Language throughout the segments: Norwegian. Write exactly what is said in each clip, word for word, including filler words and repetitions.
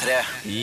tre.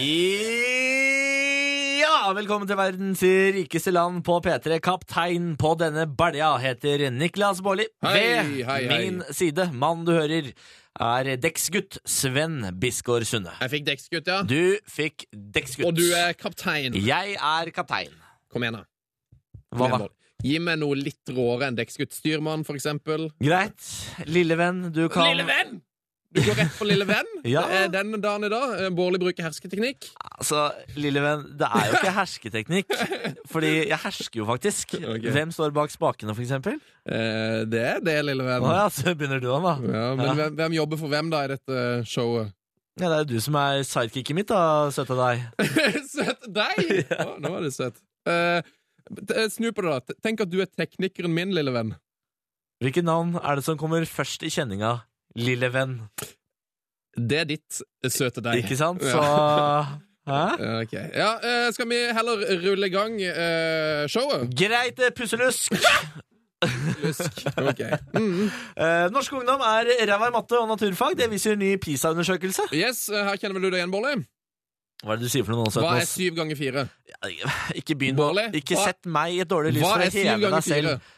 Ja, velkommen til verdens rikeste land på P tre. Kaptein på denne balja heter Niklas Baarli. Hei, Ved hei, hei. min side, mann du hører, er dekksgutt Sven Bisgaard Sunde. Jeg fikk dekksgutt, ja. Du fikk dekksgutt. Og du er kaptein. Jeg er kaptein. Kom igjen, da. Kom Hva igjen, da? Bård. Gi meg noe litt råere enn dekksgutt. Styrmann, for eksempel. Greit. Lille venn, du kan Lille venn! Du går rett på lille venn. Ja. Det er denne dagen i dag. Bårli bruker hersketeknikk. Altså, lille venn, det er jo ikke hersketeknikk. Fordi jeg hersker jo faktisk. Ok. Hvem står bak spakene, for eksempel? Eh, det er det, lille venn. Å ja, så begynner du an, da. Ja, men Ja. Hvem, hvem jobber for hvem da i dette showet? Ja, det er jo du som er sidekicket mitt, da, søte deg. Søt deg! Å, nå var det søtt. Eh, t- snu på det, da. Tenk at du er teknikeren min, lille venn. Hvilket navn er det som kommer først i kjenninga? Lille venn. Det er ditt søte deg. Ikke sant? Så Ja. Hæ? Ok. Ja, eh, skal vi heller rulle i gang eh, showet? Greit, pusselusk! Lusk. Ok. Mm. Eh, norsk ungdom er ræva i matte og naturfag. Det viser en ny PISA-undersøkelse. Yes, eh, her kjenner vel du det igjen, Bårli? Hva er det du sier for noe nå, Hva er Søtnås? syv ganger fire? Ikke begynn å Bårli, Ikke hva- sett meg i et dårlig lys Hva for å er syv heve ganger deg fire? selv.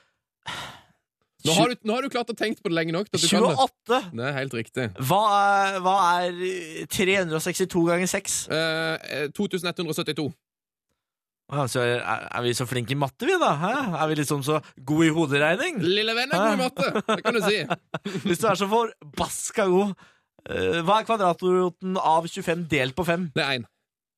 Nå har, du, nå har du klart å tenke på det lenge nok til at du kan det. tjueåtte. Det er helt riktig. Hva er, hva er tre hundre sekstito ganger seks? Eh, to tusen ett hundre syttito. Altså, er, er vi så flinke i matte, vi, da? Hæ? Er vi liksom så gode i hoderegning? Lille venn er god i matte, det kan du si. Hvis du er så forbaska god. eh, Hva er kvadratroten av tjuefem delt på fem? Det er én.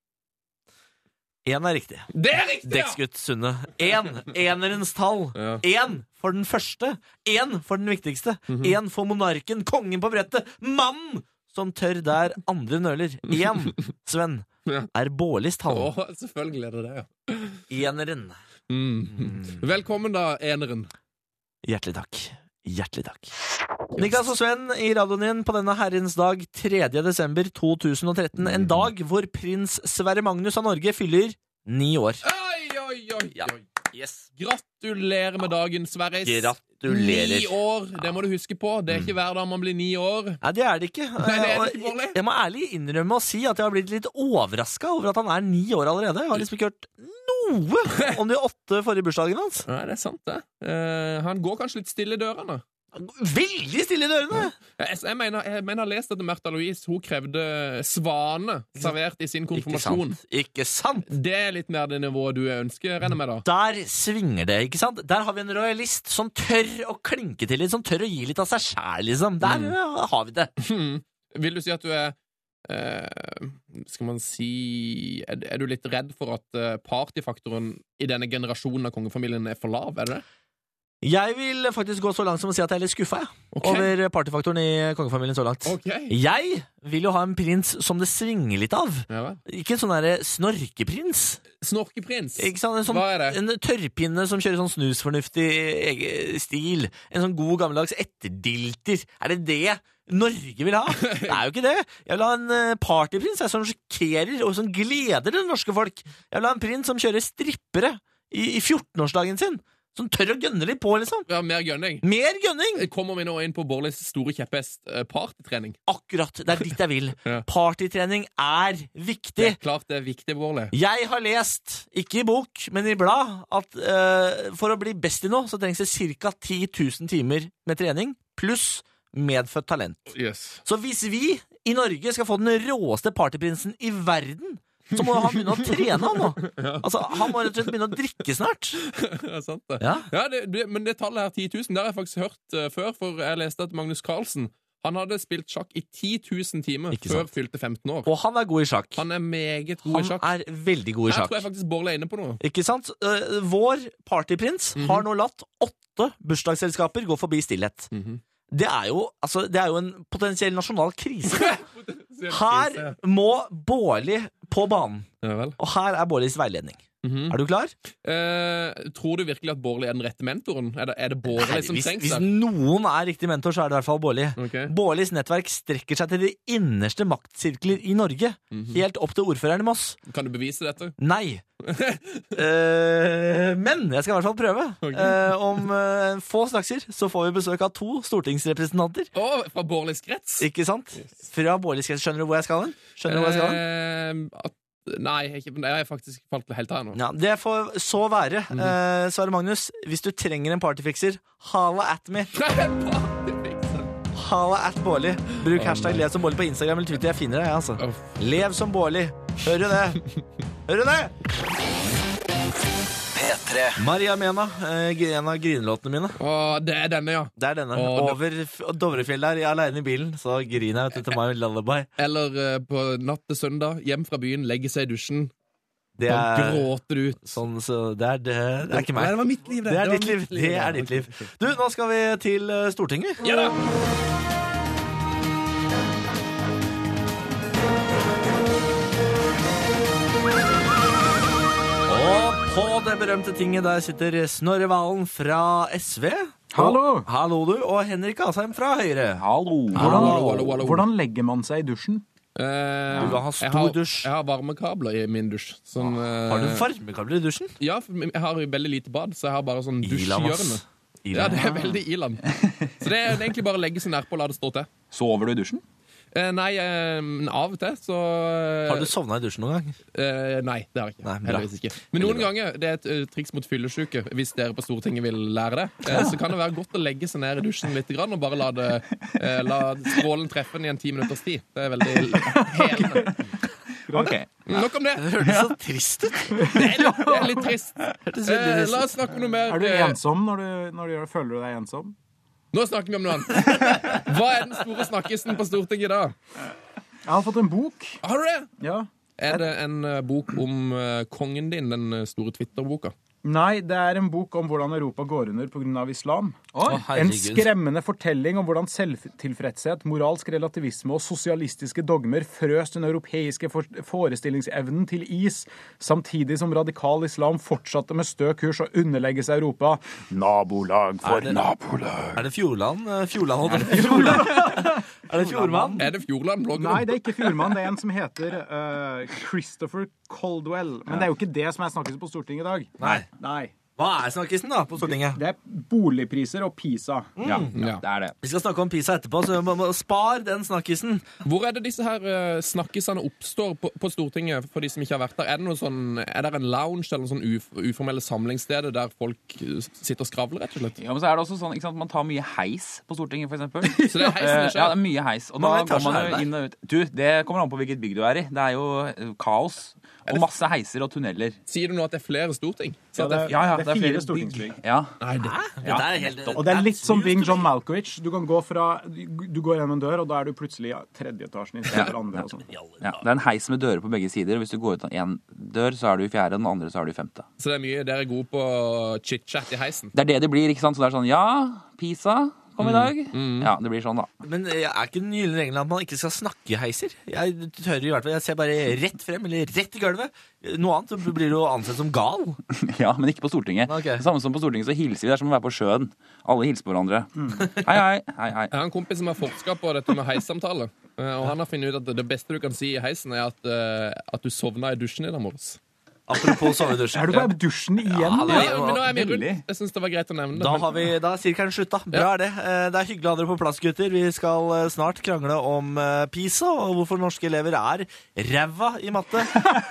Én er riktig. Det er riktig, ja! Dekksgutt Sunde. Én. Enerens tall. Ja. Én for den første. Én for den viktigste. Mhm. Én for monarken, kongen på brettet. Mannen som tør der andre nøler. Én, Sven, Ja. er Baarlis tall. Å, selvfølgelig er det det, ja. Eneren. Mm. Velkommen da, eneren. Hjertelig takk. Hjertelig takk. Niklas og Sven i radioen din på denne herrens dag tredje desember to tusen og tretten. En dag hvor prins Sverre Magnus av Norge fyller ni år. Oi, oi, oi, Ja. oi. Yes. Gratulerer med dagen, Sverris. Gratulerer. Ni år, det må du huske på. Det er ikke hver dag man blir ni år. Nei, det er det ikke. Nei, det er det Og ikke, Bårli. jeg må ærlig innrømme å si at jeg har blitt litt overraska over at han er ni år allerede. Jeg har liksom ikke hørt noe om de åtte forrige bursdagene hans. Nei, det er sant, det. Eh, han går kanskje litt stille i dørene. Veldig stille i dørene! Jeg, jeg, mener, jeg mener jeg har lest at Märtha Louise hun krevde svane servert i sin Ikke konfirmasjon. sant? Ikke sant? Det er litt mer det nivået du ønsker, regner jeg med, da. Der svinger det, ikke sant? Der har vi en royalist som tør å klinke til litt, som tør å gi litt av seg sjæl, liksom. Der Mm. ja, har vi det. Vil du si at du er eh, Skal man si er, er du litt redd for at eh, partyfaktoren i denne generasjonen av kongefamilien er for lav? Er det det? Jeg vil faktisk gå så langt som å si at jeg er litt skuffa jeg, Ok. over partyfaktoren i kongefamilien så langt. Ok. Jeg vil jo ha en prins som det svinger litt av. Ja, vel. Ikke en sånn derre snorkeprins. Snorkeprins. Ikke sant? En, sånn, Hva er det? en tørrpinne som kjører sånn snusfornuftig egen stil. En sånn god gammeldags etterdilter. Er det det Norge vil ha? Det er jo ikke det. Jeg vil ha en eh, partyprins jeg, som sjokkerer og som gleder det norske folk. Jeg vil ha en prins som kjører strippere i, i fjortenårsdagen sin. Som tør å gønne litt på, liksom. Ja, mer gønning. Mer gønning! Kommer vi nå inn på Bårlis store kjepphest, eh, partytrening? Akkurat. Det er dit jeg vil. Ja. Partytrening er Det viktig. er klart det er viktig, Bårli. Jeg har lest, ikke i bok, men i blad, at eh, for å bli best i noe, så trengs det ca. ti tusen timer med trening, pluss medfødt talent. Yes. Så hvis vi i Norge skal få den råeste partyprinsen i verden, så må han begynne å trene han nå. Altså, han må rett og slett begynne å drikke snart. Det er sant, det. Ja. Ja, det, det, men det tallet her, ti tusen, det har jeg faktisk hørt uh, før, for jeg leste at Magnus Carlsen, han hadde spilt sjakk i ti tusen timer Ikke før sant. fylte femten år. Og han er god i sjakk. Han er meget god i Han sjakk. er veldig god i Her sjakk. tror jeg faktisk Bårli er inne på noe. Ikke sant? Eh, vår partyprins Mhm. har nå latt åtte bursdagsselskaper gå forbi stillhet. Det er jo, altså, det er jo en potensiell nasjonal krise. Her må Baarli på banen. Ja vel. Og her er Baarlis veiledning. Mhm. Er du klar? Eh, tror du virkelig at Bårli er den rette mentoren? Er det, er det Bårli som hvis, trengs hvis her? noen er riktig mentor, så er det i hvert fall Bårli. Ok. Bårlis nettverk strekker seg til de innerste maktsirkler i Norge. Mhm. Helt opp til ordføreren i Moss. Kan du bevise dette? Nei. Eh, men jeg skal i hvert fall prøve. Ok. Eh, om eh, få snakser så får vi besøk av to stortingsrepresentanter. Å, fra Bårlis krets? Ikke sant? Fra Bårlis krets. Skjønner du hvor jeg skal hen? Skjønner du hvor jeg skal hen? Eh, at, nei, ikke, jeg har faktisk falt helt her nå. Ja, det får så være. Eh, Sverre Magnus, hvis du trenger en partyfikser, hala at me. Hala at Bårli. Bruk hashtag lev som Bårli på Instagram eller Twitter. Jeg finner deg, jeg, altså. Uff. Lev som Bårli. Hører du det? Hører du det? P tre. Maria Mena, eh, en av grinelåtene mine. Å, det er denne, ja. Det er denne. Å, det- Over F- Dovrefjell der, jeg er alene i bilen, så griner jeg vet du, til My Lullaby. Eller eh, på natt til søndag, hjem fra byen, legge seg i dusjen, Det og er gråter ut. sånn, så det er, det, det er ikke Nei, meg. det var mitt liv, det. Det er var ditt liv. mitt Det er ditt liv. Du, nå skal vi til eh, Stortinget. Ja da. Og på det berømte tinget der sitter Snorre Valen fra S V. Hallo! Og, hallo du, og Henrik Asheim fra Høyre. Hallo. Hallo, Hvordan, hallo, hallo. hvordan legger man seg i dusjen? Eh, Du vil ha stor jeg har, dusj. Jeg har varmekabler i min dusj. Sånn, eh, Har du varmekabler i dusjen? Ja, for jeg har jo veldig lite bad, så jeg har bare sånn Ilan, ass. dusjhjørne. Ja, Ilan. det er veldig iland. Så det er, det er egentlig bare å legge seg nedpå og la det stå til. Sover du i dusjen? Eh, nei, eh, av og til så eh, Har du sovna i dusjen noen gang? eh, Nei, det har jeg ikke. Nei, bra. Heldigvis ikke. Men noen ganger, det er et eh, triks mot fyllesyke, hvis dere på Stortinget vil lære det, eh, så kan det være godt å legge seg ned i dusjen litt grann, og bare la, det, eh, la strålen treffe den i en ti minutters tid. Det er veldig helende. Ok. Nok om det. Det hørtes så trist ut. Det er litt, det er litt trist. Hørtes veldig Eh, trist la ut. oss snakke om noe mer. Er du eh, ensom når du, når du gjør, føler du deg ensom? Nå snakker vi om noe annet. Hva er den store snakkisen på Stortinget i dag? Jeg har fått en bok. Har du det? Ja. Er det en eh, bok om eh, kongen din, den eh, store Twitter-boka? Nei, det er en bok om hvordan Europa går under på grunn av islam. Å, En herregud. skremmende fortelling om hvordan selvtilfredshet, moralsk relativisme og sosialistiske dogmer frøs den europeiske for forestillingsevnen til is, samtidig som radikal islam fortsatte med stø kurs og underlegges Europa. Nabolag for Er det- nabolag. Er det Fjordland? Eh, Fjordland, holdt jeg på å si. Fjordland? Er det Fjordmann? Er det Fjordland-bloggen? Nei, det er ikke Fjordmann. Det er en som heter uh, Christopher Caldwell. Men det er jo ikke det som er snakkes på Stortinget i dag. Nei. Nei. Hva er snakkisen da på Stortinget? Det er boligpriser og PISA. Ja. Det er det. Vi skal snakke om PISA etterpå, så må- må- spar den snakkisen. Hvor er det disse her uh, snakkisene oppstår på, på Stortinget, for de som ikke har vært der? Er det noe sånn, er det en lounge eller noen sånn uf uformelle samlingssteder der folk uh, sitter og skravler, rett og slett? Ja, men så er det også sånn, ikke sant, Man tar mye heis på Stortinget, for eksempel. Så det er heisen det Eh, ja, skjer? det er mye heis. Og Mange da går etasjer man er jo det inn og ut. Du, det kommer an på hvilket bygg du er i. Det er jo eh, kaos. Og masse heiser og tunneler. Sier du nå at det er flere storting? Så Ja, at det det, er, Ja, ja, det det er er fire flere stortingsbygg. Ja. nei, det, Dette er helt... Og det er litt som Bing John Malkovich. Du kan gå fra, du går gjennom en dør, og da er du plutselig i tredje etasjen i stedet for andre. Og sånn. ja. Det er en heis med dører på begge sider. Hvis du går ut av én dør, så er du i fjerde, og den andre så er du i femte. så det er mye dere er gode på chit-chat i heisen? Det er det det blir, ikke sant? Så det er sånn Ja, PISA kom i dag. Ja, det blir sånn, da. Men eh, er ikke den gylne regelen at man ikke skal snakke i heiser? Jeg tør i hvert fall, jeg ser bare rett frem, eller rett i gulvet. Noe annet så blir du jo ansett som gal. Ja, men ikke på Stortinget. Ok. Det samme som på Stortinget så hilser vi. Det er som å være på sjøen. Alle hilser på hverandre. Hei, hei. hei, hei. Jeg har en kompis som har forsket på dette med heissamtale, eh, og han har funnet ut at det beste du kan si i heisen, er at, eh, at du sovna i dusjen i dag morges. Apropos sove i dusjen. Er du på dusjen igjen? Ja, da? det Ja, men nå er vi rundt. veldig. Jeg synes det var greit å nevne det. Da men- har vi, da er sirkelen slutt, da. Bra er det. Eh, Det er hyggelig å ha dere på plass, gutter. Vi skal eh, snart krangle om eh, PISA, og hvorfor norske elever er ræva i matte.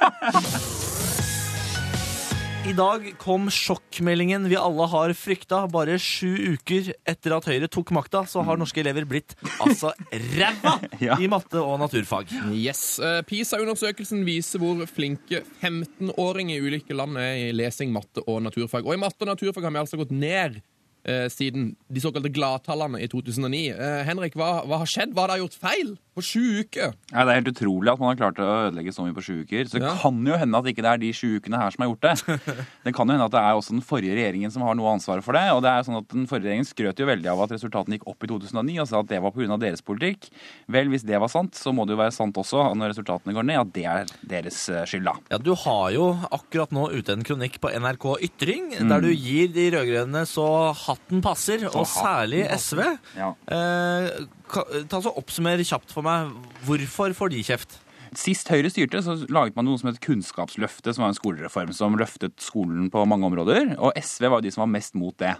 I dag kom sjokkmeldingen vi alle har frykta. Bare sju uker etter at Høyre tok makta, så har norske elever blitt altså ræva Ja. i matte og naturfag. Yes. Eh, PISA-undersøkelsen viser hvor flinke femtenåringer i ulike land er i lesing, matte og naturfag. Og i matte og naturfag har vi altså gått ned eh, siden de såkalte gladtallene i to tusen og ni. Eh, Henrik, hva, hva har skjedd? Hva har dere gjort feil på sju uker? Ja, det er helt utrolig at man har klart å ødelegge så mye på sju uker. Så det Ja. kan jo hende at ikke det er de sju ukene her som har gjort det. Det kan jo hende at det er også den forrige regjeringen som har noe ansvar for det. Og det er sånn at den forrige regjeringen skrøt jo veldig av at resultatene gikk opp i to tusen og ni, og sa at det var på grunn av deres politikk. Vel, hvis det var sant, så må det jo være sant også når resultatene går ned, at det er deres eh, skyld da. Ja, du har jo akkurat nå ute en kronikk på N R K Ytring, der du gir de rødgrønne så hatten passer, og særlig S V. Ja. Eh, ka- ta så oppsummer kjapt for meg, hvorfor får de kjeft? Sist Høyre styrte, så laget man noe som het Kunnskapsløftet, som var en skolereform som løftet skolen på mange områder, og S V var jo de som var mest mot det.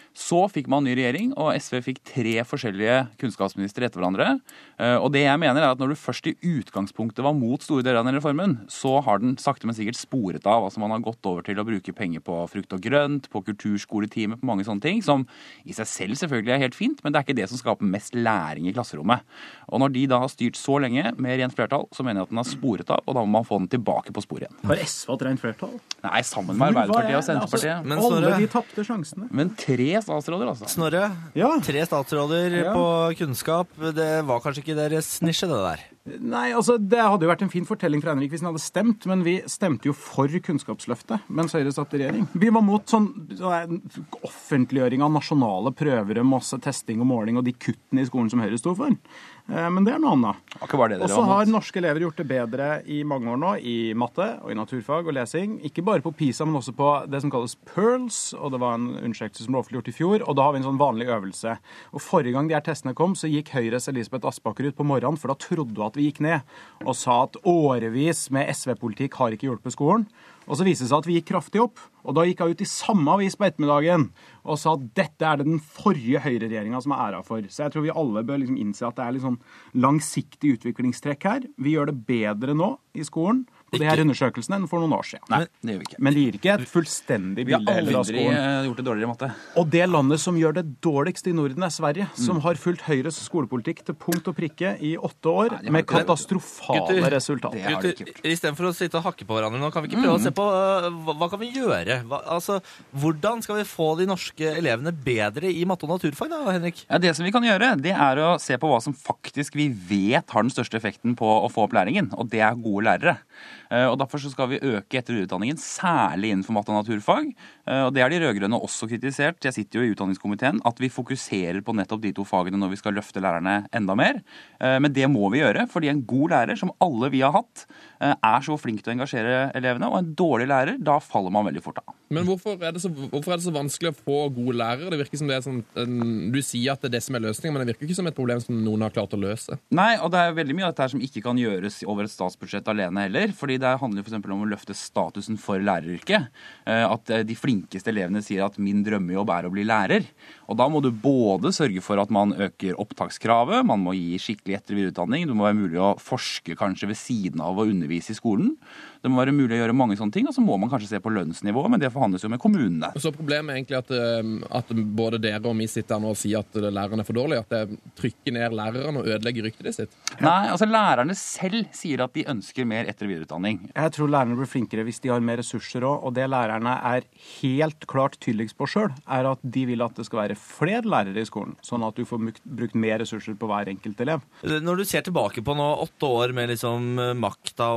Så fikk man ny regjering, og S V fikk tre forskjellige kunnskapsministre etter hverandre. Og det jeg mener er at når du først i utgangspunktet var mot store deler av den reformen, så har den sakte men sikkert sporet av. Altså man har gått over til å bruke penger på frukt og grønt, på kulturskoletimer, på mange sånne ting, som i seg selv selvfølgelig er helt fint, men det er ikke det som skaper mest læring i klasserommet. Og når de da har styrt så lenge med rent flertall, så mener jeg at den har sporet av, og da må man få den tilbake på sporet igjen. Har S V hatt rent flertall? Nei, sammen med Arbeiderpartiet og Senterpartiet. Men Alle Snorre- de tapte sjansene. Men tre statsråder, altså. Snorre, Ja. tre statsråder Ja. på kunnskap, det var kanskje ikke deres nisje det der. Nei, altså Det hadde jo vært en fin fortelling fra Henrik hvis han hadde stemt, men vi stemte jo for Kunnskapsløftet mens Høyre satt i regjering. Vi var mot sånn, sånn offentliggjøring av nasjonale prøver, masse testing og måling og de kuttene i skolen som Høyre sto for. Eh, Men det er noe annet. Det var ikke bare det Og dere så var har mot. norske elever gjort det bedre i mange år nå, i matte og i naturfag og lesing. Ikke bare på PISA, men også på det som kalles PIRLS, og det var en undersøkelse som ble offentliggjort i fjor, og da har vi en sånn vanlig øvelse. Og forrige gang de her testene kom, så gikk Høyres Elisabeth Aspaker ut på morgenen, for da trodde hun at vi gikk ned, og sa at årevis med S V-politikk har ikke hjulpet skolen. Og så viste det seg at vi gikk kraftig opp, og da gikk hun ut i samme avis på ettermiddagen og sa at dette er det den forrige Høyre-regjeringen som er æra for. Så jeg tror vi alle bør liksom innse at det er litt sånn langsiktig utviklingstrekk her. Vi gjør det bedre nå i skolen på de her undersøkelsene enn for noen år siden. Nei, det gjør vi ikke. Men det gir ikke et fullstendig Vi har bilde heller av aldri skolen. eh, gjort det dårligere i matte. Og det landet som gjør det dårligst i Norden er Sverige, som har fulgt Høyres skolepolitikk til punkt og prikke i åtte år, de har med ikke det. katastrofale Gutter, resultater. Det har de ikke Gutter, gjort. istedenfor å sitte og hakke på hverandre nå, kan vi ikke prøve å se på uh, hva, hva kan vi gjøre? Hva, altså, hvordan skal vi få de norske elevene bedre i matte og naturfag da, Henrik? Ja, det som vi kan gjøre, det er å se på hva som faktisk vi vet har den største effekten på å få opp læringen, og det er gode lærere. Eh, Og Derfor så skal vi øke etter- og videreutdanningen, særlig innenfor matte og naturfag. Eh, Og Det har de rødgrønne også kritisert. Jeg sitter jo i utdanningskomiteen, at vi fokuserer på nettopp de to fagene når vi skal løfte lærerne enda mer. Eh, Men det må vi gjøre, fordi en god lærer, som alle vi har hatt, eh, er så flink til å engasjere elevene, og en dårlig lærer, da faller man veldig fort av. Men hvorfor er, det så, hvorfor er det så vanskelig å få gode lærere? Det virker som det er sånn, en, Du sier at det er det som er løsningen, men det virker ikke som et problem som noen har klart å løse. Nei, og det er veldig mye av dette her som ikke kan gjøres over et statsbudsjett alene heller, fordi det handler for eksempel om å løfte statusen for læreryrket. Eh, At eh, de flinkeste elevene sier at min drømmejobb er å bli lærer. Og da må du både sørge for at man øker opptakskravet, man må gi skikkelig etter- og videreutdanning, det må være mulig å forske kanskje ved siden av å undervise i skolen. Det må være mulig å gjøre mange sånne ting, og så må man kanskje se på lønnsnivået, men det forhandles jo med kommunene. Så problemet er egentlig at, eh, at både dere og vi sitter her nå og sier at lærerne er for dårlige, at det trykker ned lærerne og ødelegger ryktet sitt. Nei, altså lærerne selv sier at de ønsker mer etter- og videreutdanning. Jeg tror lærerne blir flinkere hvis de har mer ressurser òg, og det lærerne er helt klart tydeligst på sjøl, er at de vil at det skal være flere lærere i skolen, sånn at du får brukt, brukt mer ressurser på hver enkelt elev. Når du ser tilbake på nå åtte år med liksom eh, makta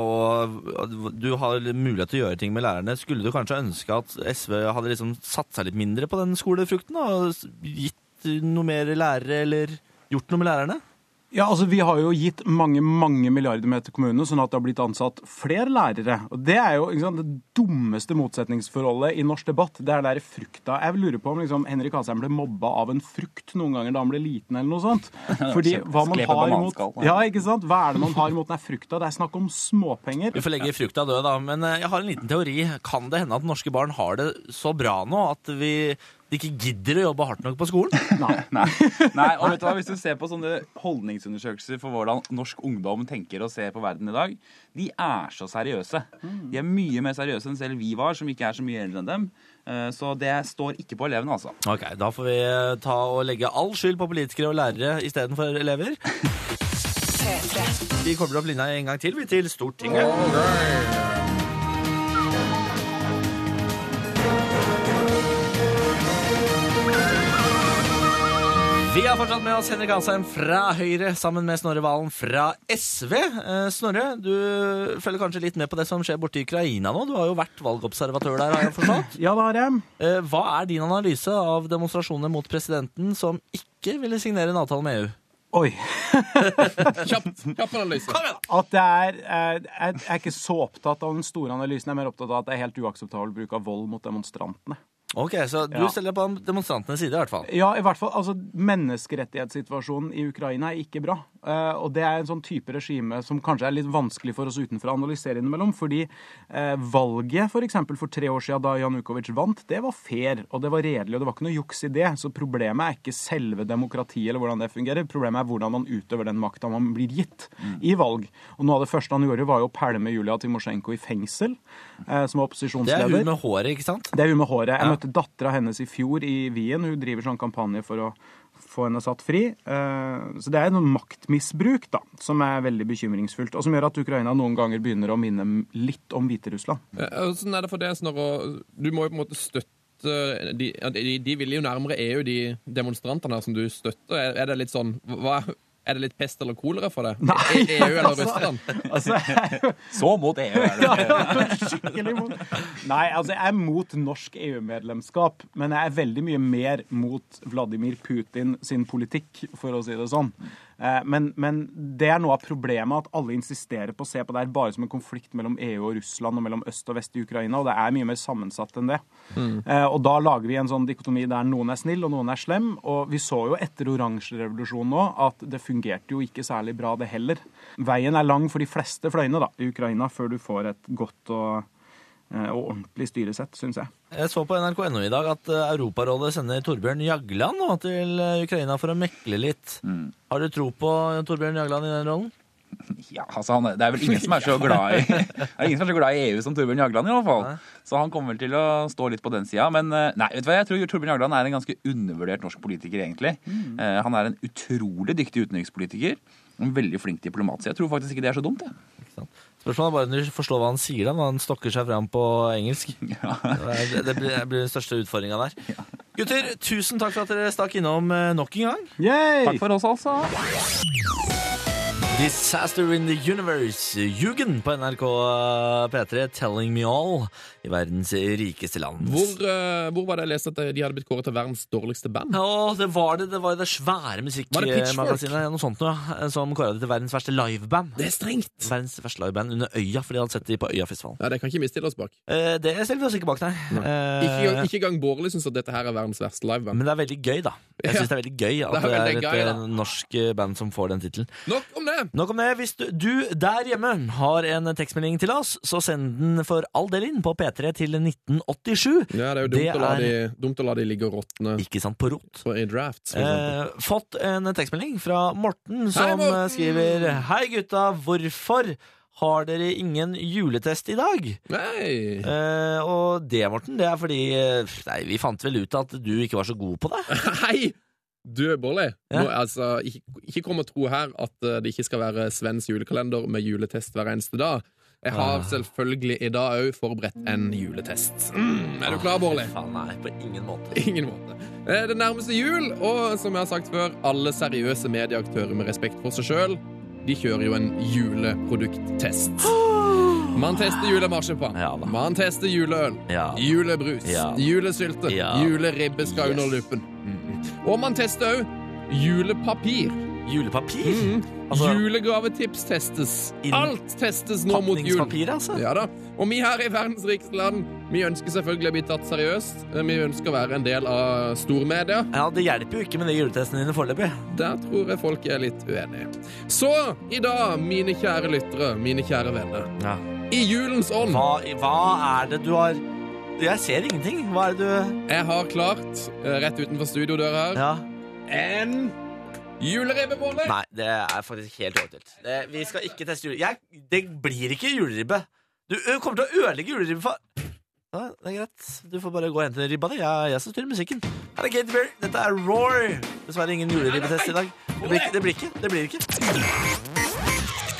og du har mulighet til å gjøre ting med lærerne, skulle du kanskje ønske at S V hadde liksom satt seg litt mindre på den skolefrukten da, og gitt noe mer lærere eller gjort noe med lærerne? Ja, altså Vi har jo gitt mange mange milliarder med til kommunene, sånn at det har blitt ansatt flere lærere. Og Det er jo ikke sant, det dummeste motsetningsforholdet i norsk debatt. Det er der frukta. Jeg lurer på om liksom, Henrik Asheim ble mobba av en frukt noen ganger da han ble liten, eller noe sånt. Fordi hva man Skle på har imot, bananskall. ja, ikke sant? Hva er det man har imot den frukta? Det er snakk om småpenger. Vi får legge frukta død da, men eh, jeg har en liten teori. Kan det hende at norske barn har det så bra nå at vi de ikke gidder å jobbe hardt nok på skolen? Nei. Nei. Nei, og vet du hva, hvis du ser på sånne holdningsundersøkelser for hvordan norsk ungdom tenker og ser på verden i dag, de er så seriøse. De er mye mer seriøse enn selv vi var, som ikke er så mye eldre enn dem. Eh, Så det står ikke på elevene, altså. Ok, da får vi eh, ta og legge all skyld på politikere og lærere i stedet for elever. Vi kobler opp linja en gang til, vi til Stortinget. Vi har fortsatt med oss Henrik Asheim fra Høyre sammen med Snorre Valen fra S V. Eh, Snorre, du følger kanskje litt med på det som skjer borte i Ukraina nå. Du har jo vært valgobservatør der, har jeg forstått. Ja, det har jeg. Eh, hva er din analyse av demonstrasjonene mot presidenten som ikke ville signere en avtale med E U? Oi. Kjapt, kjapp analyse. At det er, eh, jeg er ikke så opptatt av den store analysen, jeg er mer opptatt av at det er helt uakseptabel bruk av vold mot demonstrantene. Ok, så du Ja. stiller på demonstrantenes side i hvert fall. Ja, i hvert fall, altså menneskerettighetssituasjonen i Ukraina er ikke bra. Eh, og det er en sånn type regime som kanskje er litt vanskelig for oss utenfor å analysere innimellom, fordi eh, valget for eksempel for tre år siden da Janukovic vant, det var fair, og det var redelig, og det var ikke noe juks i det. Så problemet er ikke selve demokratiet eller hvordan det fungerer. Problemet er hvordan man utøver den makta man blir gitt mm. i valg. Og noe av det første han gjorde var jo å pælme Julia Timosjenko i fengsel, eh, som var opposisjonsleder. Det er hun med håret, ikke sant? Det er hun med håret. Jeg Ja. møtte dattera hennes i fjor i Wien. Hun driver sånn kampanje for å få henne satt fri. Så det er noe maktmisbruk da, som er veldig bekymringsfullt, og som gjør at Ukraina noen ganger begynner å minne litt om Hviterussland. Sånn er det for det, Snorre. Du må jo på en måte støtte de, de, de vil jo nærmere E U, de demonstrantene her som du støtter. Er, er det litt sånn hva, Er det litt pest eller kolera for det? Nei, E U eller altså, Russland? Altså, jeg, Så mot E U er det. ja, ja, skikkelig mot. Nei, altså jeg er mot norsk E U-medlemskap, men jeg er veldig mye mer mot Vladimir Putin sin politikk, for å si det sånn. Men, men det er noe av problemet at alle insisterer på å se på det her bare som en konflikt mellom E U og Russland og mellom øst og vest i Ukraina, og det er mye mer sammensatt enn det. Mm. Og da lager vi en sånn dikotomi der noen er snill og noen er slem, og vi så jo etter oransjerevolusjonen nå at det fungerte jo ikke særlig bra det heller. Veien er lang for de fleste fløyene da, i Ukraina før du får et godt og og ordentlig styresett, synes jeg. Jeg så på N R K N O i dag at Europarådet sender Torbjørn Jagland nå til Ukraina for å mekle litt. Mm. Har du tro på Torbjørn Jagland i den rollen? Ja, altså han, det er vel ingen som er så glad i det er ingen som er så glad i E U som Torbjørn Jagland i hvert fall. Nei. Så han kommer vel til å stå litt på den siden. Men nei, vet du hva, jeg tror Torbjørn Jagland er en ganske undervurdert norsk politiker egentlig. Mm. Uh, han er en utrolig dyktig utenrikspolitiker. En veldig flink diplomat. Så jeg tror faktisk ikke det er så dumt, det. Spørsmålet er bare om du forstår hva han sier da, når han stokker seg frem på engelsk. Ja. Det blir den største utfordringen der. Ja. Gutter, tusen takk for at dere stakk innom nok en gang. Yay! Takk for oss altså. Disaster in the Universe, Jugend på N R K P tre, Telling Me All, i verdens rikeste land. Hvor, uh, hvor var det jeg leste at de hadde blitt kåret til verdens dårligste band? Ja, det var det. Det var det svære musikkmagasinet, noe sånt noe, som kåret det til verdens verste liveband. Det er strengt. Verdens verste liveband under Øya, for de hadde sett de på Øyafestivalen. Ja, det kan ikke mistille oss bak. Uh, det stiller vi oss ikke bak, nei. nei. Uh, ikke, ikke gang Bårli synes at dette her er verdens verste liveband. Men det er veldig gøy, da. Jeg synes ja. det er veldig gøy at det er, det er et gøy, norsk band som får den titelen. Nok om det! Nok om det. Hvis du, du der hjemme har en tekstmelding til oss, så send den for all del inn på P tre til nitten åttisju. Ja, det er jo dumt, det å, la er... de, dumt å la de ligge og råtne. Ikke sant, på rot. I drafts, eh, fått en tekstmelding fra Morten, som Hei, Morten! skriver: Hei gutta, hvorfor har dere ingen juletest i dag? Nei. Eh, og det, Morten, det er fordi nei, vi fant vel ut at du ikke var så god på det. Hei! Du, Bårli, ja. altså, ikke, ikke kom og tro her at det ikke skal være Svens julekalender med juletest hver eneste dag. Jeg har ah. selvfølgelig i dag også forberedt en juletest. Mm, er du klar, Bårli? Ah, nei, på ingen måte. Ingen måte. Det nærmeste jul, og som jeg har sagt før, alle seriøse medieaktører med respekt for seg selv, de kjører jo en juleprodukttest. Man tester julemarsipan, ja, man tester juleøl, ja. julebrus, ja. julesylte, ja. juleribbe skal yes. under lupen. Mm. Og man tester også julepapir. Julepapir? Mm. Altså, julegavetips testes. Alt testes nå mot jul. Altså. Ja da. Og vi her i verdens rikeste land, vi ønsker selvfølgelig å bli tatt seriøst. Vi ønsker å være en del av stormedia. Ja, det hjelper jo ikke med de juletestene dine foreløpig. Der tror jeg folk er litt uenige. Så i dag, mine kjære lyttere, mine kjære venner, ja. i julens ånd. Hva, hva er det du har... Jeg ser ingenting. Hva er det du... Jeg har klart, rett utenfor studiodøra her, ja. en juleribbe, Bårli. Nei, det er faktisk helt uaktuelt. Vi skal ikke teste juleribbe. Jeg, det blir ikke juleribbe. Du kommer til å ødelegge juleribbe for... Ja, det er greit. Du får bare gå og hente ribba di. Jeg, jeg som styrer musikken. Her er Katy Perry. Dette er Roar. Dessverre ingen juleribbetest i dag. Det blir ikke. Det blir ikke. Det blir ikke.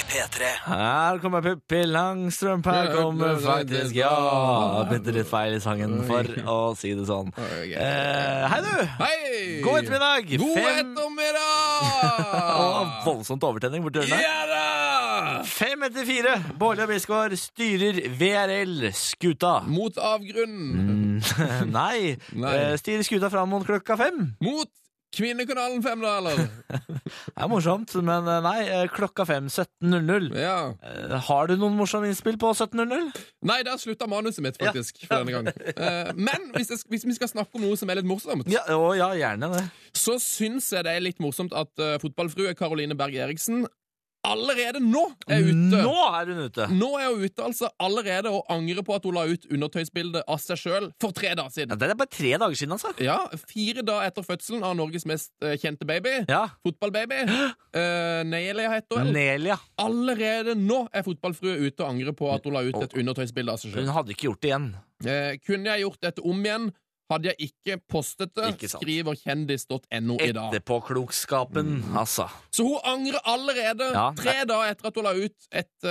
P tre. Her kommer Pippi Langstrømpe, her kommer faktisk, ja, begynte litt feil i sangen, for å si det sånn. Eh, hei du! Hei! God ettermiddag! God Fem... ettermiddag! Åh, voldsomt overtenning bort dørene. Ja da! Fem etter fire. Bårli og Bisgaard styrer V R L-skuta. Mot avgrunnen. Mm, nei, Nei. Eh, styrer skuta fram mot klokka fem. Mot Kvinnekanalen fem, da, eller? Det er morsomt, men eh, nei, eh, klokka fem, sytten null null. Ja. Eh, Har du noen morsomme innspill på sytten null null? Nei, der slutta manuset mitt, faktisk, for denne gang. Eh, men hvis, jeg, hvis vi skal snakke om noe som er litt morsomt, Ja, å, ja, gjerne det. så syns jeg det er litt morsomt at uh, fotballfrue Karoline Berg Eriksen allerede nå er ute. Nå er hun ute. Nå er hun ute altså allerede og angrer på at hun la ut undertøysbildet av seg sjøl for tre dager Ja, siden. det er bare tre dager siden, altså. Ja, Fire dager etter fødselen av Norges mest eh, kjente baby. Ja, Fotballbaby. Uh, Nelia heter hun. Nelia. Allerede nå er fotballfrue ute og angrer på at hun la ut et undertøysbilde av seg sjøl. Hun hadde ikke gjort det igjen. Eh, kunne jeg gjort dette om igjen, hadde jeg ikke postet det, Ikke sant. skriver kjendis punktum no i dag. Etterpåklokskapen, altså. Så hun angrer allerede, Ja. tre dager etter at hun la ut et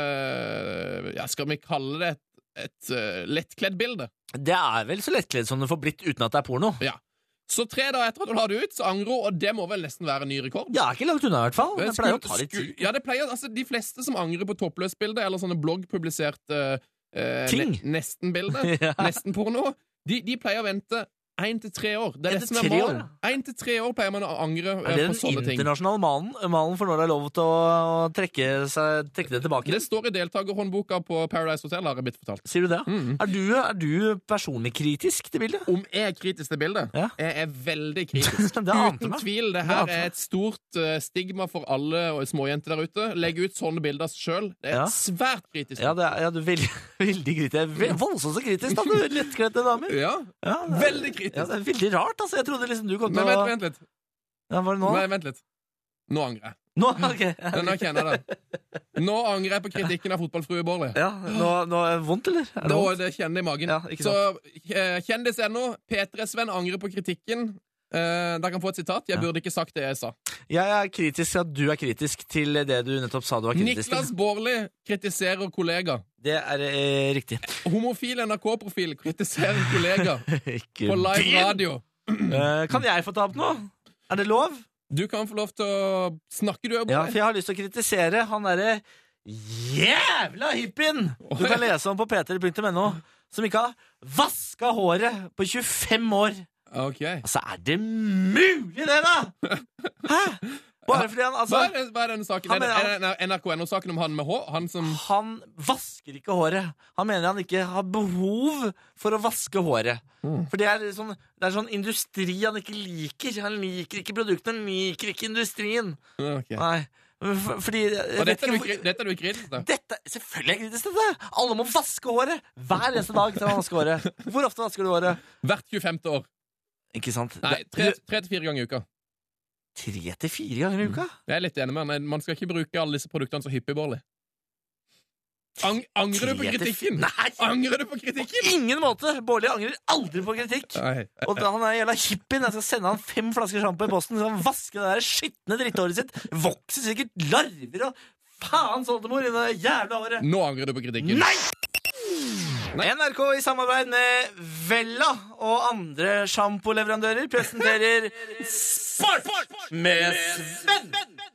uh, ja, skal vi kalle det et, et uh, lettkledd bilde. Det er vel så lettkledd som det får blitt uten at det er porno. Ja. Så tre dager etter at hun la det ut, så angrer hun, og det må vel nesten være en ny rekord. Ja, ikke langt unna i hvert fall. Det pleier å ta litt tid. Ja, det pleier, altså De fleste som angrer på toppløsbilde eller sånne bloggpubliserte uh, Ting. ne nesten-bilder, Ja. nesten-porno, de, de pleier å vente én til tre år. Det er En det til som er tre malen. år, Én til tre år pleier man å angre uh, Er det på den sånne ting. internasjonale malen, malen for når det er lov til å trekke, seg, trekke det tilbake? Det står i deltakerhåndboka på Paradise Hotel, har jeg blitt fortalt. Sier du det? Mm. Er, du, er du personlig kritisk til bildet? Om jeg er kritisk til bildet? Ja. Jeg er veldig kritisk. Det ante Uten meg. tvil. Det Det her ante meg. er et stort uh, stigma for alle og småjenter der ute. Legge ut sånne bilder sjøl. Det er Ja. svært kritisk. Ja, det er, ja, du er veldig, veldig kritisk. Ve- Voldsomt så kritisk, da, du lettkledte damer. Ja, Ja, det er, veldig kritisk. ja, det er veldig rart, altså. Jeg trodde liksom du kom til Men å vent, vent litt. Ja, var det nå? Men, vent litt. Nå angrer jeg. Nå, ok. Nå kjenner jeg det. Nå angrer jeg på kritikken av fotballfrue Bårli. Ja, nå, nå er det vondt, eller? Er det Da vondt? det kjenner jeg i magen. Ja, ikke Så eh, kjendis ennå. P tre-Sven angrer på kritikken. Eh, der kan få et sitat. Jeg Ja. burde ikke sagt det jeg sa. Jeg er kritisk til at du er kritisk til det du nettopp sa du var kritisk Niklas til. Bårli kritiserer kollega. Det er eh, riktig. Homofil N R K-profil kritiserer kollega Ikke på live begynn! radio. Eh, kan jeg få ta opp noe? Er det lov? Du kan få lov til å snakke, du. Ja, Bårli. for jeg har lyst til å kritisere han derre jævla hippien du kan lese om på p tre punktum no, som ikke har vaska håret på tjuefem år. Ok. Altså, er det mulig, det, da?! Hæ? Bare fordi han Hva altså er, det, hva er denne saken? Han Er det, mener- er det N R K N O-saken om han med H? Han som Han vasker ikke håret. Han mener han ikke har behov for å vaske håret. Mm. For det er, sånn, det er sånn industri han ikke liker. Han liker ikke produktene, han liker ikke industrien. Ok. Nei, for, fordi jeg Og vet dette er, ikke du, hvor- kri- dette er du kritisk til? Dette, selvfølgelig er jeg kritisk til det! Alle må vaske håret! Hver eneste dag til han vasker håret. Hvor ofte vasker du håret? Hvert tjuefemte år. Ikke sant? Nei, Det- tre, tre til fire ganger i uka. Tre til fire ganger i uka? Jeg er litt enig med han. Man skal ikke bruke alle disse produktene så hyppig, Bårli. Ang angrer du på Tre til kritikken? fi- Nei! Angrer du på kritikken? På ingen måte! Bårli angrer aldri på kritikk. Nei. Og da han er jævla hippien, jeg skal sende han fem flasker sjampo i posten, så han vasker det der skitne dritthåret sitt. Vokser sikkert larver og faens oldemor i det jævla håret. Nå angrer du på kritikken. Nei! N R K i samarbeid med Vella og andre sjampoleverandører presenterer Sport med Sven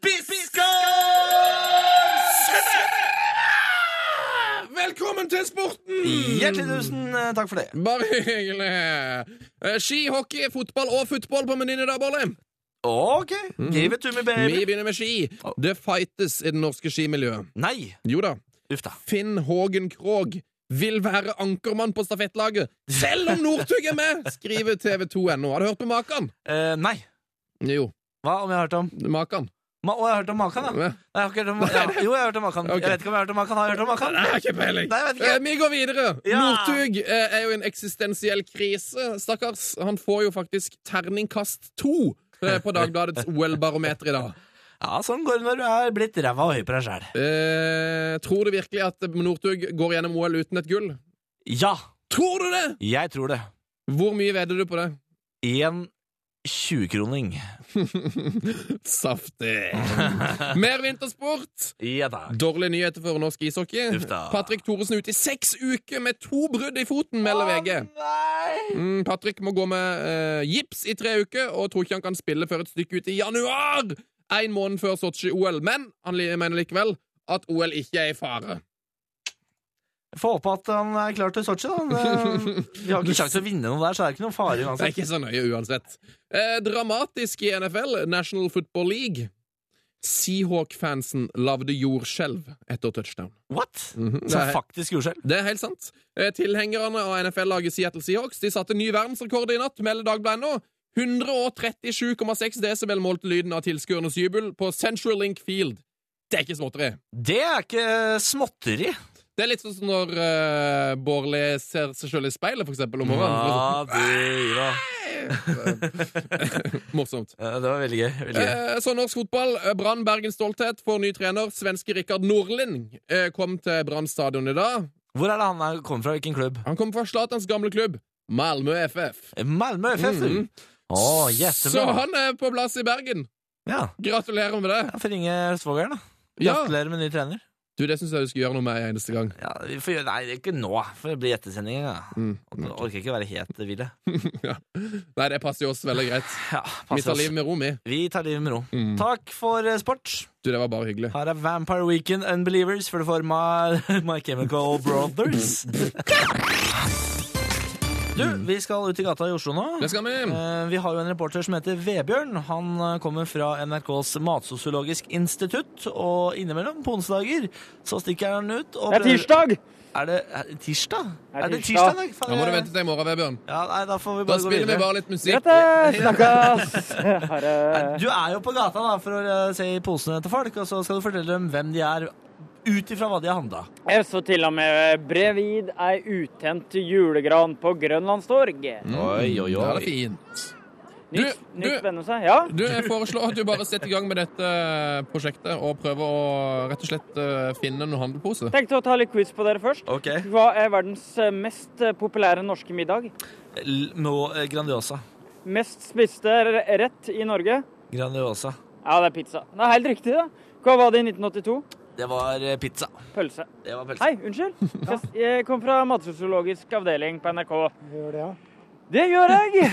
Biskår! Velkommen til sporten! Hjertelig tusen eh, takk for det. Bare hyggelig. Eh, Ski, hockey, fotball og fotball på menyen i dag, Bårli. Ok, give it to me, Vi baby. begynner med ski. Det fightes i det norske skimiljøet. Nei, Jo da. uff da. Finn Hågen Krogh vil være ankermann på stafettlaget, selv om Northug er med, skriver T V to punkt no. Har du hørt på Makan? Eh, nei, Jo, hva om jeg har hørt om? Makan. Ma å, jeg har hørt om Makan, ja. Ja. Nei, jeg har ikke hørt om, ja. Jo, jeg har hørt om Makan. Ok. Jeg vet ikke om jeg har hørt om Makan. Har jeg hørt om Makan? Jeg har ikke peiling. Nei, jeg vet ikke. Eh, vi går videre. Ja. Northug eh, er jo i en eksistensiell krise, stakkars. Han får jo faktisk terningkast to eh, på Dagbladets O L-barometer i dag. Ja, sånn går det når du er blitt ræva og høy på deg sjæl. Eh, tror du virkelig at Northug går gjennom O L uten et gull? Ja, Tror du det? jeg tror det. Hvor mye vedder du på det? En tjue-kroning. Saftig. Mer vintersport. Ja da. Dårlige nyheter for norsk ishockey. Uff da. Patrick Thoresen ute i seks uker med to brudd i foten, melder V G. Mm, Patrick må gå med uh, gips i tre uker, og tror ikke han kan spille før et stykke ut i januar. En måned før Sochi-O L. Men han mener likevel at O L ikke er i fare. Jeg får håpe at han er klar til Sochi, da. Det, vi har ikke sjanse til å vinne noe der, så det er ikke noe fare Det er uansett. ikke så nøye uansett. Eh, dramatisk i N F L, National Football League. Seahawk-fansen lavde jordskjelv etter touchdown. What? Mhm, det Så er- faktisk jordskjelv? Det er helt sant. Eh, tilhengerne av N F L-laget Seattle Seahawks de satte ny verdensrekord i natt, melder Dagbladet nå. one hundred trettisju komma seks desibel målte lyden av tilskuernes jubel på Central Link Field. Det er ikke småtteri. Det er ikke småtteri. Det er litt sånn som når uh, Bårli ser seg selv i speilet, for eksempel, om morgenen. Ja, det, Morsomt. ja, det var veldig gøy. Veldig gøy. Eh, så norsk fotball. eh, Brann Bergens stolthet får ny trener. Svenske Rikard Norling eh, kom til Brann stadion i dag. Hvor er det han er- kommer fra? Hvilken klubb? Han kommer fra Zlatans gamle klubb, Malmö F F. Malmö F F. Mhm. Å, Så jättebra. han er på plass i Bergen. Ja, Gratulerer med det. jeg får ringe svogeren, da. Ja. Gratulerer med ny trener. Du, det syns jeg du skal gjøre noe med en eneste gang. Ja, vi får gjøre, nei, det er ikke nå, for det blir ettersending. Ja. Mm. Jeg orker ikke være helt ville. ja. Nei, det passer jo oss veldig greit. Ja, Vi passer tar oss. livet med ro, vi. Vi tar livet med ro. Mm. Takk for eh, sport. Du, det var bare hyggelig. Her er Vampire Weekend Unbelievers, for du får My, My Chemical Brothers. Du, vi skal ut i gata i Oslo nå. Det skal vi. Eh, Vi har jo en reporter som heter Vebjørn. Han eh, kommer fra N R K's Matsosiologisk institutt, og innimellom på onsdager så stikker han ut og Det er tirsdag! Er det er det tirsdag? Det er Er det tirsdag. tirsdag? Nei, faen, Da må du jeg- vente til i morgen, Vebjørn. Ja, nei, da får vi Da bare gå spiller vi videre. bare litt musikk. Greit, snakkes! Her er- Du er jo på gata da for å eh, se i posene til folk, og så skal du fortelle dem hvem de er, ut ifra hva de har handla. Jeg så til og med brevid ei utent julegran på Grønlandstorg. Oi, oi, Ja, oi. det er fint. Nytt, Du- nytt du- spennende seg. Ja. Du, Jeg foreslår at du bare setter i gang med dette prosjektet og prøver å rett og slett eh, finne noen handelpose. Tenkte å ta litt quiz på dere først. Ok. Hva er verdens eh, mest eh, populære norske middag? L- Nå, eh, Grandiosa. Mest spiste r- rett i Norge? Grandiosa. Ja, det er pizza. Det er helt riktig, da. Hva var det i nitten åttito? Det var eh, pizza. Pølse. Det var pølse. Hei, unnskyld. Jeg- Jeg kom fra matsosiologisk avdeling på N R K. Gjør det, ja. Det gjør jeg!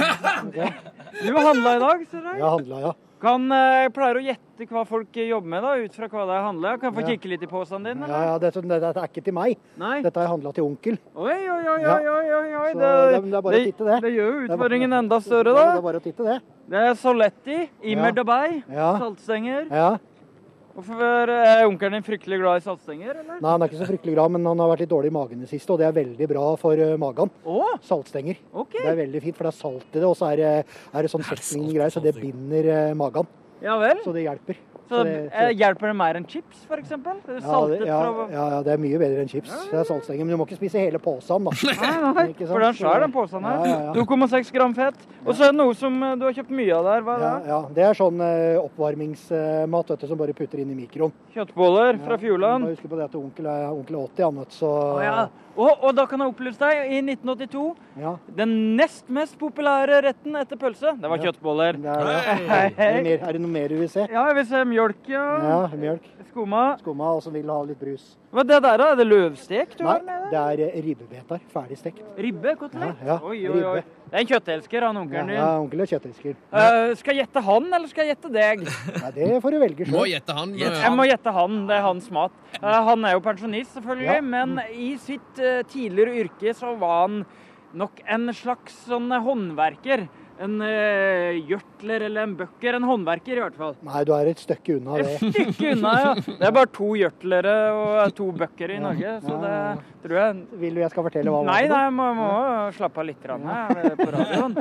Du handla i dag, ser jeg. Jeg handla, ja. Kan eh, pleier å gjette hva folk jobber med, da, ut fra hva de handler. Kan jeg få Ja. kikke litt i posen din, Ja, eller? ja, dette, dette er ikke til meg. Nei? Dette har jeg handla til onkel. Oi, oi, oi, Ja. oi, oi, oi, oi. Så Det, det- det er bare å titte, det. det gjør jo Det er bare- utfordringen enda større, Ja, da. Det er bare å titte, det. Det er Soletti, Imer Ja. Dabei, Ja. saltstenger. Ja. Hvorfor er onkelen din fryktelig glad i saltstenger, eller? Nei, han er ikke så fryktelig glad, men han har vært litt dårlig i magen i det siste, og det er veldig bra for uh, magen. Å, Saltstenger. ok. Det er veldig fint, for det er salt i det, og så er det, er det sånn fettlignende greier, så det binder uh, magen. Ja vel. Så det hjelper. Så det- eh, hjelper det mer enn chips, for eksempel? Det er Ja, Saltet det, ja, fra... ja, ja, det er mye bedre enn chips. Det er saltstenger, men du må ikke spise hele posen, da. Nei, nei, Ikke sant? for den skjær den posen her. Ja, ja, ja. to komma seks gram fett. Og så er det noe som eh, du har kjøpt mye av der. Hva er Ja, det? ja, det er sånn uh, oppvarmingsmat, vet du, som bare putter inn i mikroen. Kjøttboller fra Ja, Fjordland. må huske på det at onkel er, onkel er åtti, han, vet du, så Å, ja. og, og da kan jeg opplyse deg, i nitten åttito, ja. den nest mest populære retten etter pølse, det var Ja. kjøttboller. Det er, det. Hei, Er, det hei. mer, er det noe mer du vil se? Ja, jeg vil se mjølk, ja. Ja, mjølk. Skumma. Skumma, og som vil ha litt brus. Hva er det der, da? Er det løvstek du Nei, har med det deg? er eh, ribbebetar, ferdig stekt. Ribbe, kotelett? Ja, ja, Oi, oi, oi. ribbe. Det er en kjøttelsker, han Ja, onkelen din. ja, onkel er kjøttelsker. Eh, skal jeg gjette han, eller skal jeg gjette deg? Nei, det får du velge Må sjøl. gjette han. Gjett eh, Jeg må gjette han, det er hans mat. Eh, han er jo pensjonist, selvfølgelig, Ja. men i sitt eh, tidligere yrke så var han nok en slags sånn håndverker. En uh, gjørtler eller en bøkker. En håndverker, i hvert fall. Nei, du er et stykke unna Et det. stykke unna, ja. Det er bare to gjørtlere og to bøkker i Norge, så det tror jeg Vil du jeg skal fortelle hva Nei, det nei, var? jeg må, må slappe av litt grann her på radioen.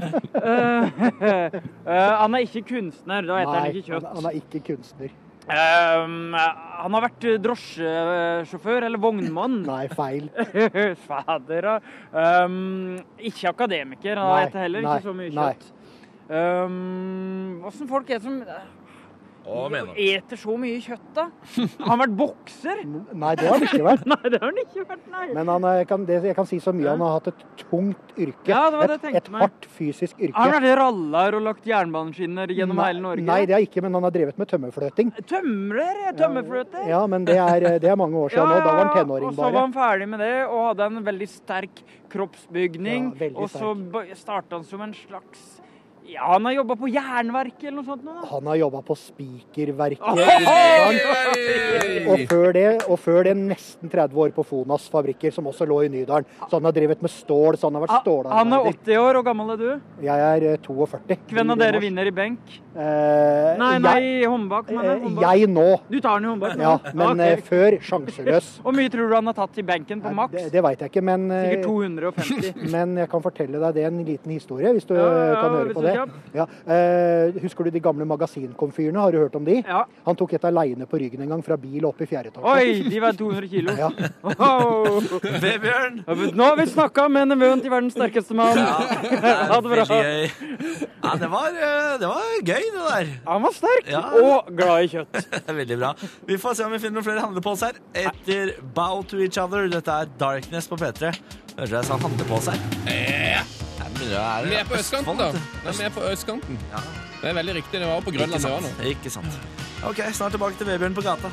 Eh, eh, han er ikke kunstner, da heter han Nei, ikke han, kjøtt. han er ikke kunstner. Um, han har vært drosjesjåfør, eller vognmann. Nei, feil. Fader, da. Um, ikke akademiker. Han Nei, spiser heller nei, ikke så mye nei. kjøtt. Um, Åssen folk er det som Hva mener du? Eter så mye kjøtt, da? Har han vært bokser? Nei, det har det ikke vært. Nei, det har han ikke vært, nei. Men han eh, kan, det, jeg kan si så mye, han har hatt et tungt yrke. Ja, det var det jeg et, tenkte et meg. hardt fysisk yrke. Har han vært rallar og lagt jernbaneskinner gjennom Nei, hele Norge? Nei, det har ikke, men han har drevet med tømmerfløting. Tømrer, tømmerfløter. Ja, men det er, det er mange år siden nå. Da var han tenåring og så var bare. han ferdig med det, og hadde en veldig sterk kroppsbygning. Ja, veldig og så startet han som en slags... Ja, han har jobbet på jernverket eller noe sånt nå. Han har jobbet på spikerverket. Hey! Og før det, og før det nesten tretti år på Fonas fabrikker, som også lå i Nydalen. Så han har drevet med stål, så han har vært Han er stålarbeider. åtti år, og gammel er du? Jeg er eh, førti. Hvem av dere vinner i benk? Eh, Nei, nei, jeg, håndbak. Men eh, håndbak. jeg nå. Du tar den i håndbak? Ja, men Ok. eh, før sjanseløs. Hvor mye tror du han har tatt i benken på maks? Det, det veit jeg ikke, men, eh, Sikkert to hundre og femti. men jeg kan fortelle deg det en liten historie, hvis du Ja, ja, eh, kan høre hvis på du det. kjapt. Ja, eh, husker du de gamle magasinkomfyrene? Har du hørt om de? Ja. Han tok et aleine på ryggen en gang fra bil opp i fjerde etasje. Oi, de var to hundre kilo. Ja. Wow. Vebjørn! Nå har vi snakket med nevøen til verdens sterkeste mann. Ha det bra. Veldig gøy. Ja, det var, eh, det var gøy, det der. Han var sterk Ja. og glad i kjøtt. Det er veldig bra. Vi får se om vi finner noen flere handlepås her. Etter Bow to Each Other. Dette er Darkness på P tre. Hørte jeg sa handlepås her? Eh, Nei, men det er- Vi er på østkanten, da. Nei, Vi er på østkanten. Ja. Det er veldig riktig. Det var på Grønland Ikke det var nå. sant. Ikke sant. Ok, snart tilbake til Vebjørn på gata.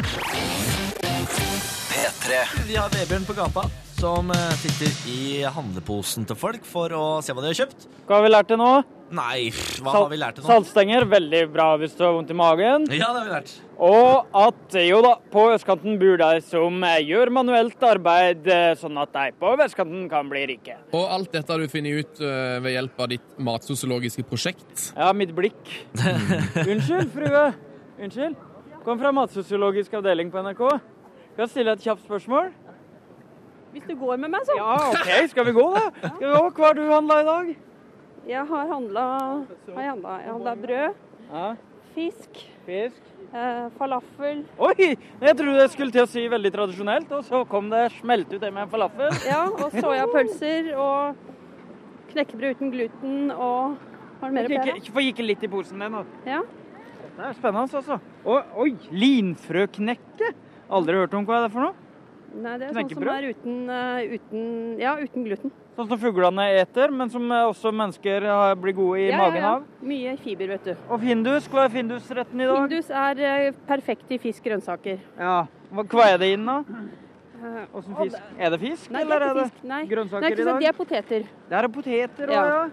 P tre. Vi har Vebjørn på gata som eh, titter i handleposen til folk for å se hva de har kjøpt. Hva har vi lært til nå? Nei, pff, hva har vi lært til nå? Saltstenger, veldig bra hvis du har vondt i magen. Ja, det har vi lært. Og at jo da, på østkanten bor de som eh, gjør manuelt arbeid, eh, sånn at de på vestkanten kan bli rike. Og alt dette har du funnet ut eh, ved hjelp av ditt matsosiologiske prosjekt. Ja, mitt blikk. Unnskyld, frue. Unnskyld. Kom fra matsosiologisk avdeling på N R K. Skal jeg stille et kjapt spørsmål? Hvis du går med meg, så. Ja, ok. Skal vi gå, da? Skal vi gå? Hva har du handla i dag? Jeg har handla Jeg har handla brød, Ja, fisk, fisk. eh, falafel. Oi! Jeg trodde jeg skulle til å si veldig tradisjonelt, og så kom det smelt ut det med en falafel. Ja, og soyapølser og knekkebrød uten gluten og Har du mer å Kikke, Få kikke litt i posen din. nå. Ja. Det er spennende, altså. Oi, oi, linfrøknekke. Aldri hørt om hva det er for noe. Nei, det er sånn som Knekkebrød? er uten, eh, uten Ja, uten gluten. Sånn som fuglene eter, men som eh, også mennesker har- blir gode i ja, magen ja, ja. av. Mye fiber, vet du. Og findus, hva er findusretten i dag? Findus er eh, perfekt i fisk og grønnsaker. Ja. Hva, hva er det inn da? Eh, Åssen og fisk? Er det fisk, Nei, det eller er er ikke det fisk. Nei. grønnsaker Nei, ikke i sant, dag? de er poteter. Det er poteter òg, Ja. ja.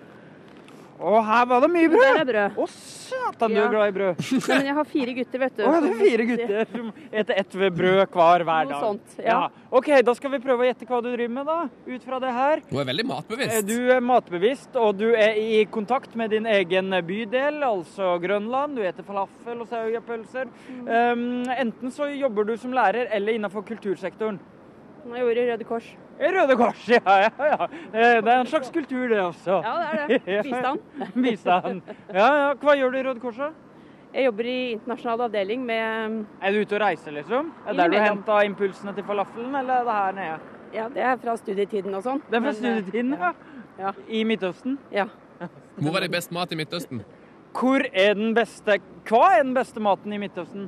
Og her var det mye Det brød! er brød. Å, satan, du Ja. er glad i brød. Nei, men jeg har fire gutter, vet du. Å, det er fire gutter som eter ett ved brød hver hver Noe dag. sånt, ja. OK, da skal vi prøve å gjette hva du driver med, da. Ut fra det her. Hun er veldig Eh, matbevisst. Du er matbevisst, og du er i kontakt med din egen bydel, altså Grønland. Du spiser falafel og soyapølser. Um, enten så jobber du som lærer eller innenfor kultursektoren. Jeg gjorde Røde Kors. Røde Kors, ja, ja, ja. Eh, Det er en slags kultur, det også. Ja, det er det. Bistand. Bistand. Ja, ja. Hva gjør du i Røde Kors, da? Jeg jobber i internasjonal avdeling med Er du ute og reiser, liksom? Er det der du Innimellom. henter impulsene til falafelen, eller er det her nede? Ja, det er fra studietiden og sånn. Det er fra Men, eh, studietiden, ja. Ja. I Midtøsten. Ja. Hvor er det best mat i Midtøsten? Hvor er den beste Hva er den beste maten i Midtøsten?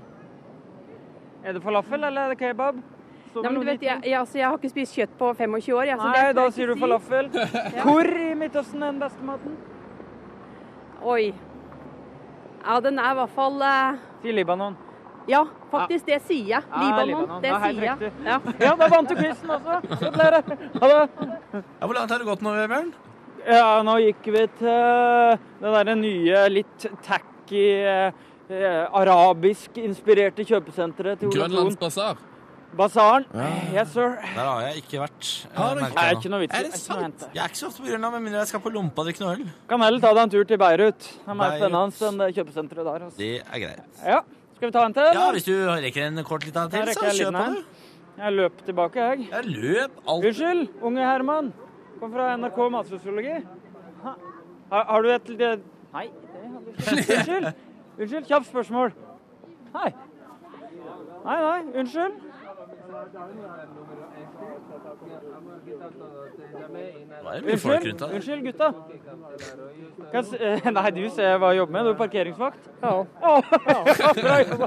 Er det falafel, eller er det kebab? Står Nei, vel men du noe vet, dit? jeg, jeg, altså, jeg har ikke spist kjøtt på femogtjue år. Jeg, så det Nei, kan da jeg ikke sier du si. falafel. Hvor i Midtøsten er den beste maten? Oi. Ja, den er i hvert fall eh, Si Libanon. Ja, faktisk, det sier jeg. Ja, Libanon, Libanon. det Ja, helt sier jeg. riktig. Ja. Ja, da vant du quizen også. Gratulerer. Ha det. Ja, hvor langt har det gått nå, Vebjørn? Ja, nå gikk vi til den derre nye, litt tacky, eh, eh, arabisk-inspirerte kjøpesenteret til Ole Thon. Grønlands basar. Basaren. Yes, sir. Der har jeg ikke vært. Har du merker Det er jeg nå. ikke noe vits. Er Det det er ikke noe å sant? hente. Jeg er ikke så ofte på Grønland, med mindre jeg skal på Lompa og drikke noe øl. Kan heller ta deg en tur til Beirut. Det er mer Beirut. spennende enn det kjøpesenteret der. Altså. Det er greit. Ja, skal vi ta en til? Ja, eller? hvis du rekker en kort liten Da til, rekker så jeg kjør liten på en. det. Jeg løp tilbake, jeg. Jeg løp alt. Unnskyld, unge Herman. Kom fra N R K matsosiologi. Ha. Har, har du et lite Nei, det har du ikke. Unnskyld. Unnskyld, kjapt spørsmål. Nei. Nei, nei, unnskyld. Unnskyld, unnskyld gutta. Kan jeg s- eh, Nei, du ser jeg hva jeg jobber med. Du er parkeringsvakt. Ja. Bra jobba.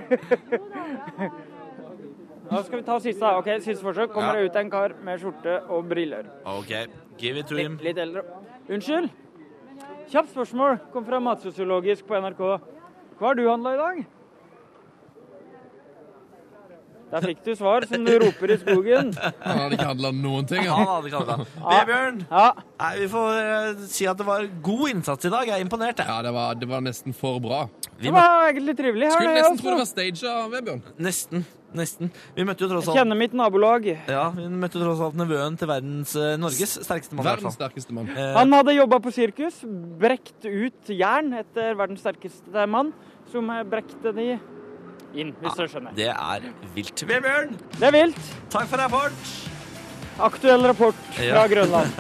Nå skal vi ta siste. Ok, siste forsøk. Kommer det ut en kar med skjorte og briller. Ok, give it to him. Litt, litt eldre. Unnskyld. Kjapt spørsmål. Kom fra Matsosiologisk på N R K. Hva har du handlet i dag? Der fikk du svar som du roper i skogen. Han hadde ikke handlet noen ting. Han Han. hadde ikke handlet. Vebjørn, Ja. nei, vi får eh, si at det var god innsats i dag. Jeg er imponert, jeg. Ja, det var, det var nesten for bra. Vi Det møtte, var egentlig trivelig. her, Skulle det, nesten altså. tro det var staged, Vebjørn. nesten, nesten. Vi møtte jo tross Jeg alt, kjenner mitt nabolag. ja, vi møtte jo tross alt nevøen til verdens, eh, Norges sterkeste mann i hvert Verdens fall. sterkeste mann. Eh, Han hadde jobbet på sirkus, brekt ut jern etter verdens sterkeste mann, som brekte de inn, hvis dere skjønner. Det er vilt. Vebjørn, Det er vilt. takk for rapport. Aktuell rapport fra Ja. Grønland.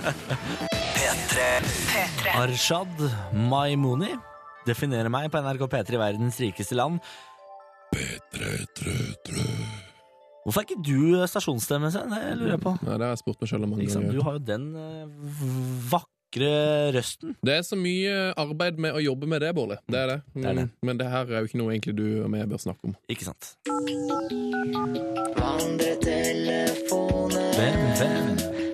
Arshad Maimouni definerer meg på N R K P tre i verdens rikeste land. Hvorfor er ikke du stasjonsstemme, Sen? Det lurer jeg på. Ja, det har jeg spurt meg selv om mange Ikke sant? ganger. Du har jo den eh, vakre røsten. Det er så mye arbeid med å jobbe med det, Bårli. Det er det. Det er det. Mm, Men det her er jo ikke noe egentlig du og vi bør snakke om. Ikke sant? Hvem, hvem?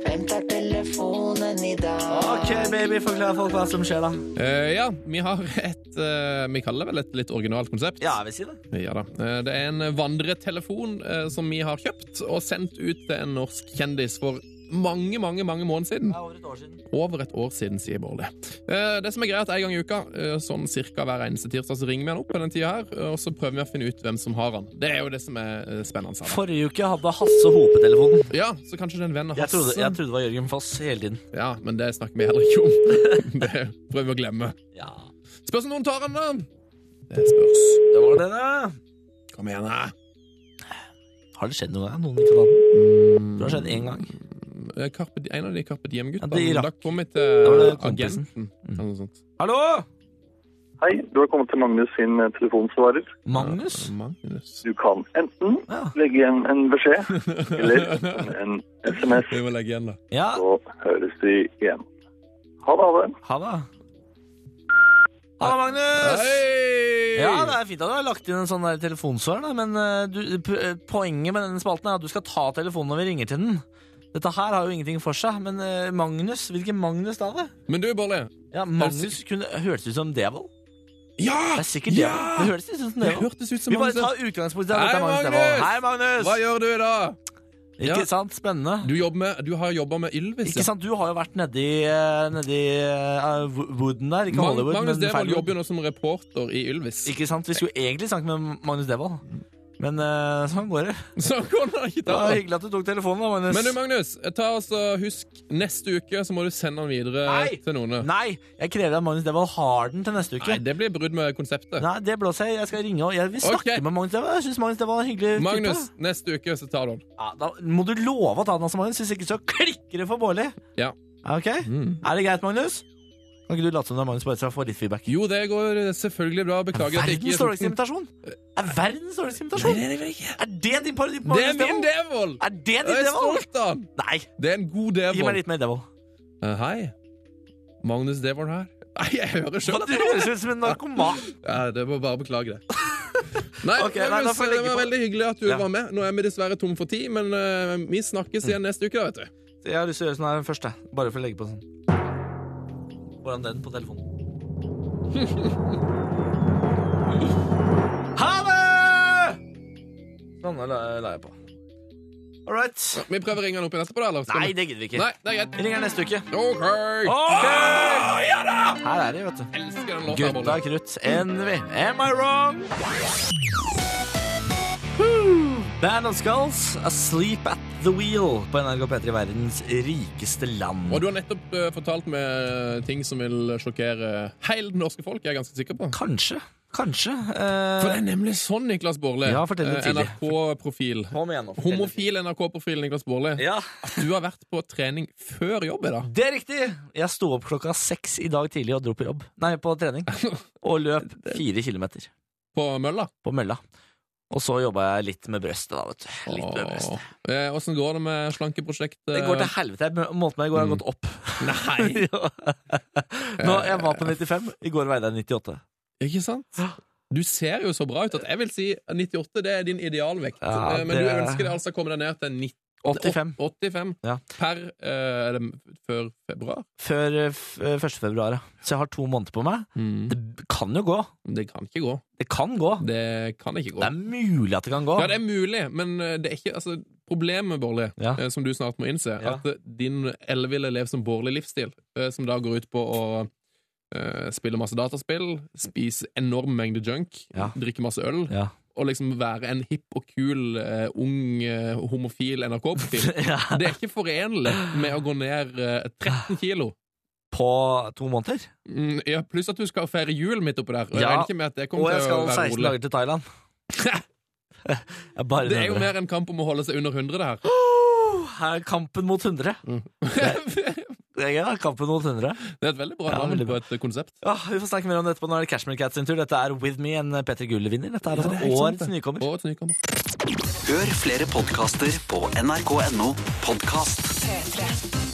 Ok, baby, forklar folk hva som skjer da. Eh, ja, vi har et eh, vi kaller det vel et litt originalt konsept. Ja, jeg vil si det. Ja da. Eh, Det er en vandretelefon eh, som vi har kjøpt og sendt ut til en norsk kjendis for mange, mange mange måneder siden. Ja, over et år siden. Over et år siden, sier Bårli. Eh, Det som er greit, en gang i uka, eh, sånn cirka hver eneste tirsdag, så ringer vi han opp på den tida her, eh, og så prøver vi å finne ut hvem som har han. Det er jo det som er eh, spennende. her, da. Forrige uke hadde Hasse Hope-telefonen. Ja, så kanskje det er en venn av Jeg trodde, Hasse. jeg trodde det var Jørgen Foss hele tiden. Ja, men det snakker vi heller ikke om. Det prøver vi å glemme. Ja, Spørs om noen tar han, da. Det spørs. det var det da. Kom igjen, da. Har det skjedd noen gang? Noen ikke tatt den? Det har skjedd en gang. Eh, Carpe, en av de Carpe Diem-guttene. Ja, de rakk. da kom vi Da var til det kompisen. agenten. Eller noe sånt. Hallo? Hei, du har kommet til Magnus sin eh, telefonsvarer. Magnus? Magnus. Du kan enten Ja. legge igjen en beskjed, eller sende en sms, Vi må legge igjen, da. Ja, så høres vi igjen. Ha det, ha det. ha det. Ha det, Magnus! Hei! Ja, det er fint at du har lagt inn en sånn der telefonsvar, da, men eh, du, p- eh, poenget med denne spalten er at du skal ta telefonen når vi ringer til den. Dette her har jo ingenting for seg, men eh, Magnus, hvilken Magnus da det? Men du, Bårli. Ja, Magnus kunne hørtes ut som Devil. Ja! Det er sikkert Ja! Devil. Det hørtes ut som Det Devil. hørtes ut som Vi bare Magnus. tar utgangspunkt i at dette Hei, er Magnus Magnus! Devil. Hei, Magnus! Hva gjør du i dag? Ikke Ja. sant? Spennende. Du, jobber med, du har jobba med Ylvis. Ikke sant? Du har jo vært nedi, eh, nedi uh, Wooden der, ikke Mag Hollywood, Magnus men Devold Feilwood. jobber jo nå som reporter i Ylvis. Ikke sant? Vi skulle egentlig snakke med Magnus Devold, men eh, sånn går det. Så kan han ikke Det ta var det. hyggelig at du tok telefonen da, Magnus. Men du, Magnus, ta oss og husk, neste uke så må du sende den videre Nei! til noen. Nei, jeg krever at Magnus Devold har den til neste uke. Nei, det blir brudd med konseptet. Nei, det blåser jeg. Jeg skal ringe og jeg vil snakke Ok. med Magnus Devold. Jeg synes Magnus Devold er en hyggelig Magnus, type. neste uke så tar du den. Ja, da må du love å ta den også, Magnus. Hvis ikke så klikker det for Bårli. Ja. Ok? Mm. Er det greit, Magnus? Kan ikke du late som det er Magnus bare skal få litt feedback? Jo, det går selvfølgelig bra. Beklager at jeg ikke Verdens dårligste invitasjon? Er verdens dårligste invitasjon? Nei, det er ikke. Er det din parodi på Det er Magnus min Devold? Devold! Er det Jeg din er Devold? stolt av den. Nei, Det er en god gi meg Devold. litt mer Devold. Eh, hei. Magnus Devold her. Nei, jeg hører sjøl Du høres ut som en narkoman. Ja, det må bare beklage det. Nei, Ok, nei, da Magnus, får jeg det legge var på. veldig hyggelig at du Ja. var med. Nå er vi dessverre tom for tid, men eh, vi snakkes igjen neste uke, da, vet du. Jeg har lyst til å gjøre sånn her først, jeg. Bare for å legge på sånn. Foran den på telefonen. Ha det! Sånn, da la, la jeg på. All right. Vi prøver å ringe han opp igjen etterpå, da? Eller? skal Nei, vi- det gidder vi ikke. Nei, det er greit. Vi ringer neste uke. OK! Ok! Her er de, vet du. Elsker den låta. Gutta Bolle. krutt. Envy. Am I wrong? Band of Skulls, Asleep at the Wheel på N R K P tre, verdens rikeste land. Og du har nettopp eh, fortalt meg ting som vil sjokkere hele det norske folk, jeg er ganske sikker på. Kanskje. Kanskje. For Eh, det er nemlig sånn, Niklas Bårli. Ja, fortell det Eh, tidlig. N R K-profil. Kom igjen nå. fortell det. Homofil N R K-profil, Niklas Bårli. Ja, Du har vært på trening før jobb i dag. det er riktig. Jeg sto opp klokka seks i dag tidlig og dro på jobb. Nei, på trening. Og løp fire kilometer På mølla. på mølla. Og så jobba jeg litt med brøstet, da, vet du. Litt med brøstet. Eh, Hvordan går det med slankeprosjektet? Det går til helvete. Måten meg i går har gått opp. Nei! Nå, jeg var på nittifem. I går veide jeg nittiåtte. Ikke sant? Du ser jo så bra ut at jeg vil si nittiåtte det er din idealvekt. Ja, Eh, Men det- du ønsker det altså å komme deg ned til nitti åttifem. åttifem Ja. per eh, er det før februar? Før eh, f- eh, første februar, ja. Så jeg har to måneder på meg. Mm. Det kan jo gå. Det kan ikke gå. Det kan gå. Det kan ikke gå. Det er mulig at det kan gå. Ja, det er mulig, men eh, det er ikke altså, problemet, Bårdli, Ja. eh, som du snart må innse, Ja. at eh, din elleville lev som Bårdli livsstil, eh, som da går ut på å eh, spille masse dataspill, spise enorm mengde junk, Ja. drikke masse øl, Ja. og liksom være en hipp og kul, eh, ung, eh, homofil N R K-profil. Ja. Det er ikke forenlig med å gå ned eh, tretten kilo. På to måneder. Mm, ja, pluss at du skal feire jul midt oppi der. Og jeg Ja, regner ikke med at det Og kommer jeg til å skal være seksten rolig. dager til Thailand. Jeg bare Det er jo nevner mer en kamp om å holde seg under hundre, det her. Oh, her er kampen mot hundre. Mm. Det er ja, kampen mot hundre. Det er et veldig bra Ja, navn veldig på bra. et konsept. Ja, vi får snakke mer om dette på. Nå er det Cashmere Cats sin tur. Dette er With Me, en Petter Gull-vinner. Dette er Ja, altså det er helt sant, årets det. nykommer. Årets nykommer. Hør flere podkaster på nrk.no podkast. P tre.